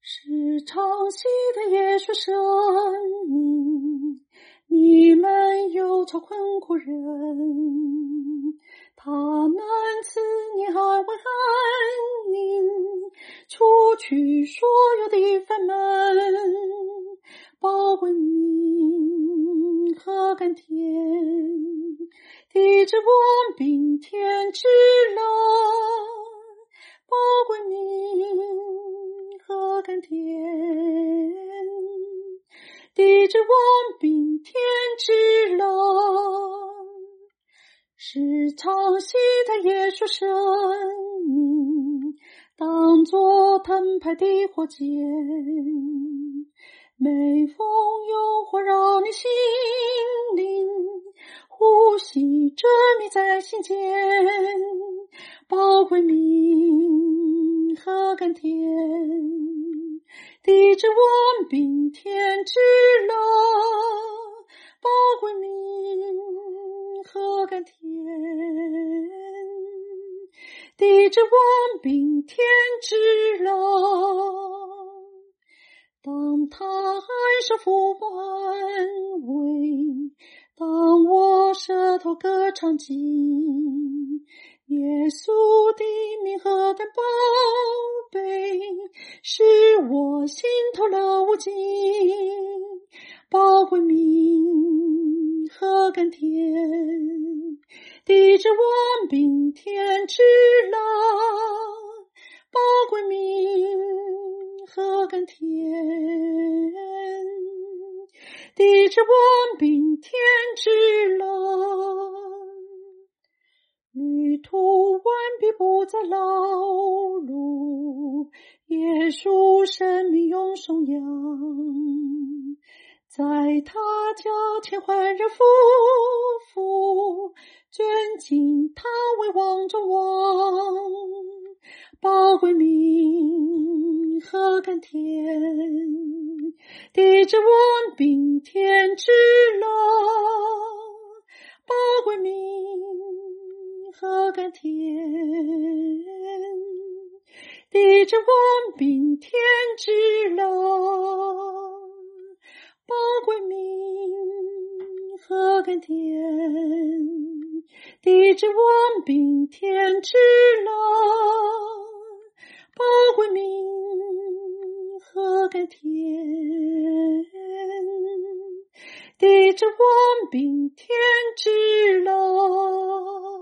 是唱戏的耶稣生命，你们忧愁困苦人，他能赐你安慰安宁，除去所有的烦闷，报归命和甘甜，抵制我病天之乐，报归命和甘甜，抵制我病天之乐，是唱戏的耶稣生命，当作澎湃的火箭，每逢诱惑扰你心灵，呼吸着你在心间，报归命和甘甜，抵制我病天之乐，报归命和甘甜，抵制我病天之乐。当他安守父母安慰，当我舌头歌唱尽耶稣的名何等宝贝，使我心头乐无尽，报归命和甘甜，抵制我病天之乐，报归命和甘甜，抵制我病天之乐。旅途完毕不再劳碌，耶稣生命永颂扬，在他脚前焕然夫妇，尊敬他为王中王，报归命和甘甜，抵制我病天之乐，报归命和甘甜，抵制我病天之乐，报归命和甘甜，抵制我病天之乐，报归命和甘甜，抵制我病天之乐。